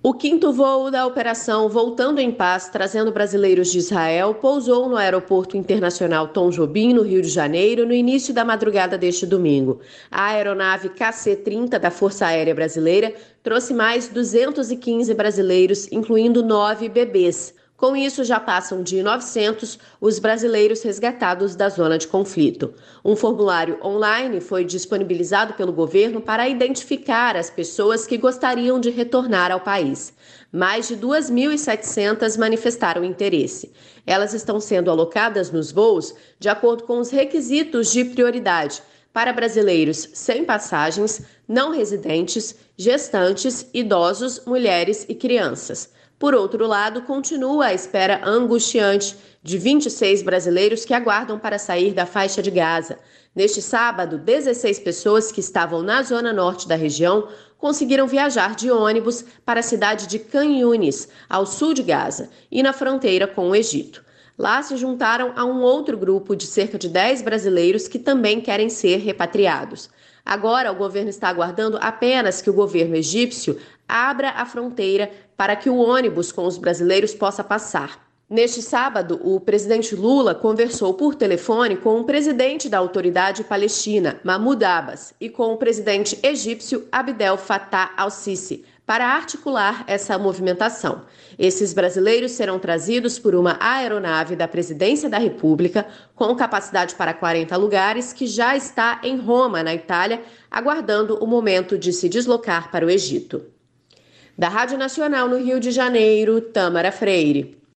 O quinto voo da operação Voltando em Paz, trazendo brasileiros de Israel, pousou no Aeroporto Internacional Tom Jobim, no Rio de Janeiro, no início da madrugada deste domingo. A aeronave KC-30 da Força Aérea Brasileira trouxe mais 215 brasileiros, incluindo 9 bebês. Com isso, já passam de 900 os brasileiros resgatados da zona de conflito. Um formulário online foi disponibilizado pelo governo para identificar as pessoas que gostariam de retornar ao país. Mais de 2.700 manifestaram interesse. Elas estão sendo alocadas nos voos de acordo com os requisitos de prioridade para brasileiros sem passagens, não residentes, gestantes, idosos, mulheres e crianças. Por outro lado, continua a espera angustiante de 26 brasileiros que aguardam para sair da faixa de Gaza. Neste sábado, 16 pessoas que estavam na zona norte da região conseguiram viajar de ônibus para a cidade de Khan Yunis, ao sul de Gaza, e na fronteira com o Egito. Lá se juntaram a um outro grupo de cerca de 10 brasileiros que também querem ser repatriados. Agora, o governo está aguardando apenas que o governo egípcio abra a fronteira para que o ônibus com os brasileiros possa passar. Neste sábado, o presidente Lula conversou por telefone com o presidente da autoridade palestina, Mahmoud Abbas, e com o presidente egípcio Abdel Fattah al-Sisi, para articular essa movimentação. Esses brasileiros serão trazidos por uma aeronave da Presidência da República, com capacidade para 40 lugares, que já está em Roma, na Itália, aguardando o momento de se deslocar para o Egito. Da Rádio Nacional no Rio de Janeiro, Tâmara Freire.